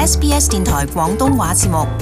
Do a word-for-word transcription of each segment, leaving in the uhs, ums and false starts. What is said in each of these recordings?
S B S 電台廣東話節目。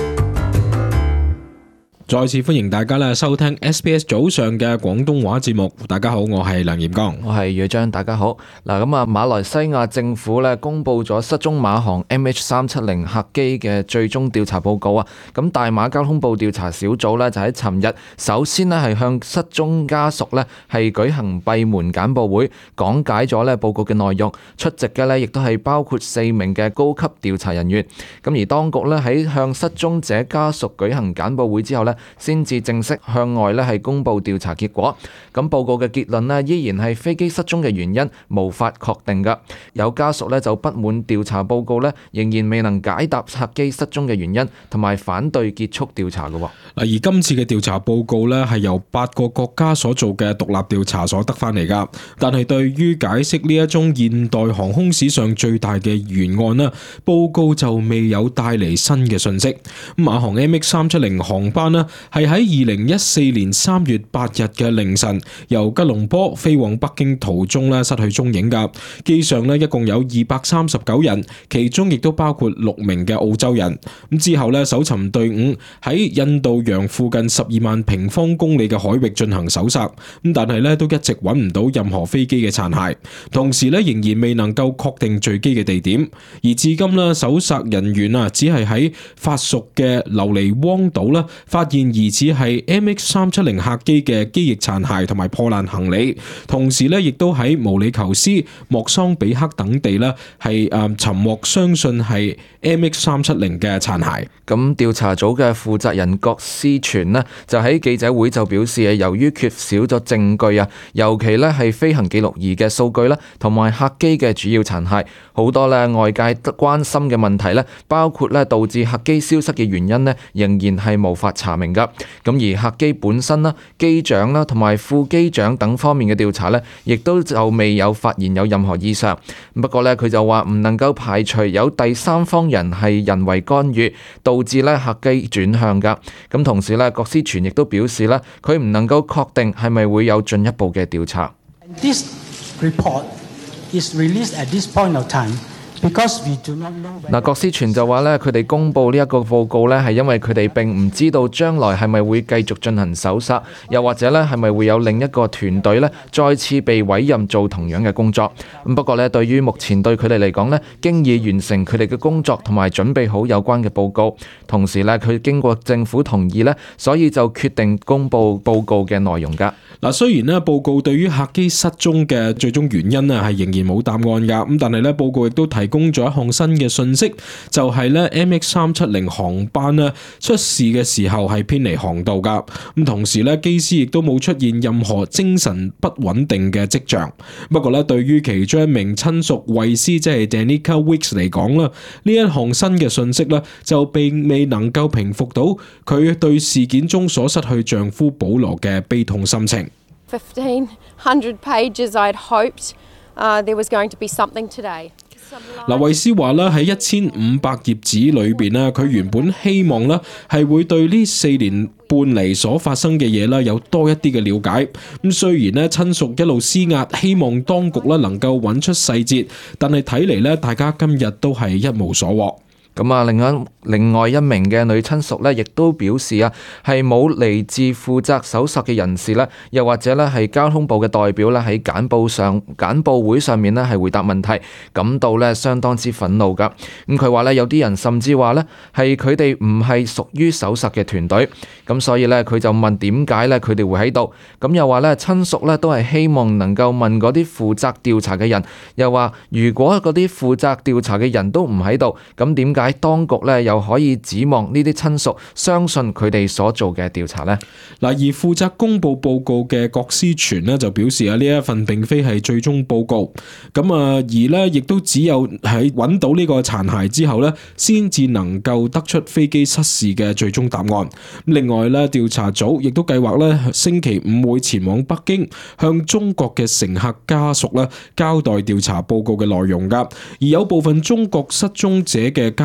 再次歡迎大家咧收聽 S B S 早上嘅廣東話節目。大家好，我係梁炎剛， 我係宇章。大家好。嗱，咁啊，馬來西亞政府咧公布咗失蹤馬航 M H 三七零客機嘅最終調查報告啊。咁大馬交通部調查小組咧就喺尋日首先咧係向失蹤家屬咧係舉行閉門簡報會，講解咗咧報告嘅內容。出席嘅咧亦都係包括四名嘅高級調查人員。咁而當局咧喺向失蹤者家屬舉行簡報會之後咧，先至正式向外咧係公布調查結果。咁報告嘅結論咧依然係飛機失蹤嘅原因無法確定噶。有家屬咧就不滿調查報告咧仍然未能解答客機失蹤嘅原因，同埋反對結束調查嘅。嗱， 而今次嘅調查報告咧係由八個國家所做嘅獨立調查所得翻嚟噶。但係對於解釋呢一宗現代航空史上最大嘅懸案咧，報告就未有帶嚟新嘅信息。馬航 M H 三七零航班咧係喺二零一四年三月八日嘅凌晨，由吉隆坡飛往北京途中咧失去蹤影噶。機上咧一共有二百三十九人，其中亦都包括六名嘅澳洲人。咁之後咧，搜尋隊伍喺印度洋附近十二萬平方公里嘅海域進行搜索，咁但係咧都一直揾唔到任何飛機嘅殘骸，同時咧仍然未能夠確定墜機嘅地點。而至今咧，搜索人員啊只係喺法屬嘅留尼汪島咧發現疑似係 M H 三七零客機嘅機翼殘骸同埋破爛行李，同時咧亦都喺毛里求斯、莫桑比克等地咧係誒尋獲相信係 M H 三七零嘅殘骸。 咁調查組嘅負責人郭思全呢，就喺記者會就表示啊，由於缺少咗證據啊，尤其咧係飛行記錄儀嘅數據啦，同埋客機嘅主要殘骸，好多咧外界關心嘅問題咧，包括咧導致客機消失嘅原因咧，仍然係無法查明噶。咁而客機本身啦、機長啦同埋副機長等方面嘅調查咧，亦都就未有發現有任何異常。不過咧，佢就話唔能夠排除有第三方人係人為干預，導致咧客機轉向噶。咁同時咧，郭思全亦都表示咧，佢唔能夠確定係咪會有進一步嘅調查。 This report is released at this point of time. 嗱，郭思全就話咧，佢哋公布呢一個報告咧，係因為佢哋並唔知道將來係咪會繼續進行搜索，又或者咧係咪會有另一個團隊咧再次被委任做同樣嘅工作。咁不過咧，對於目前對佢哋嚟講咧，經已完成佢哋嘅工作同埋準備好有關嘅報告，同時咧佢經過政府同意咧，所以就決定公布報告嘅內容噶。 嗱，雖然咧報告對於客機失蹤嘅最終原因啊係仍然冇答案噶，咁但係咧報告亦都提供咗一項新嘅信息，就係咧 M H 三七零航班咧出事嘅時候係偏離航道噶，咁同時咧機師亦都冇出現任何精神不穩定嘅跡象。不過咧，對於其中一名親屬衛斯即係 Danica Weeks 嚟講啦，呢一項新嘅信息咧就並未能夠平復到佢對事件中所失去丈夫保羅嘅悲痛心情。 fifteen hundred pages I'd hoped uh, there was going to be something today. 嗱，衛斯話咧喺一千五百頁紙裏邊咧，佢原本希望咧係會對呢四年半嚟所發生嘅嘢咧有多一啲嘅了解。咁雖然咧親屬一路施壓，希望當局咧能夠揾出細節，但係睇嚟咧大家今日都係一無所獲。 咁啊，另外另外一名嘅女親屬咧，亦都表示啊，係冇嚟自負責搜索嘅人士咧，又或者咧係交通部嘅代表咧喺簡報上簡報會上面咧係回答問題，感到咧相當之憤怒噶。咁佢話咧有啲人甚至話咧係佢哋唔係屬於搜索嘅團隊，咁所以咧佢就問點解咧佢哋會喺度，咁又話咧親屬咧都係希望能夠問嗰啲負責調查嘅人，又話如果嗰啲負責調查嘅人都唔喺度，咁點解喺當局咧又可以指望呢啲親屬相信佢哋所做嘅調查呢？ 嗱，而負責公布報告嘅郭思全呢就表示啊，呢一份並非係最終報告，咁啊而呢亦都只有喺揾到呢個殘骸之後呢，先至能夠得出飛機失事嘅最終答案。另外呢，調查組亦都計劃呢星期五會前往北京，向中國嘅乘客家屬呢交代調查報告嘅內容噶。而有部分中國失蹤者嘅家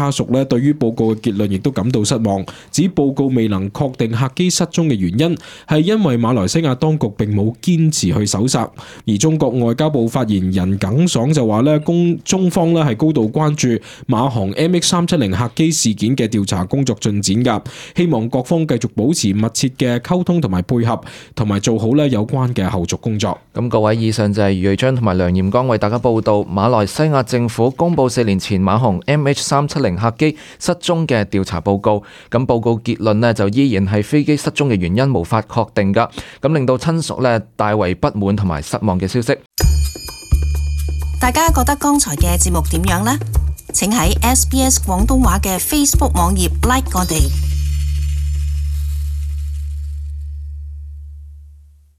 家屬咧對於報告嘅結論亦都感到失望，指報告未能確定客機失蹤嘅原因係因為馬來西亞當局並冇堅持去搜查。而中國外交部發言人耿爽就話咧，公中方咧係高度關注馬航 M H 三七零客機事件嘅調查工作進展噶，希望各方繼續保持密切嘅溝通同埋配合，同埋做好咧有關嘅後續工作。 咁各位，以上就係余瑞章同埋梁炎剛為大家報道馬來西亞政府公布四年前馬航 M H 三七零客機失蹤嘅調查報告。咁報告結論呢，就依然係飛機失蹤嘅原因無法確定噶，咁令到親屬呢大為不滿同埋失望嘅消息。 大家覺得剛才嘅節目點樣呢？請喺 S B S 廣東話嘅 Facebook 網頁 like 我哋。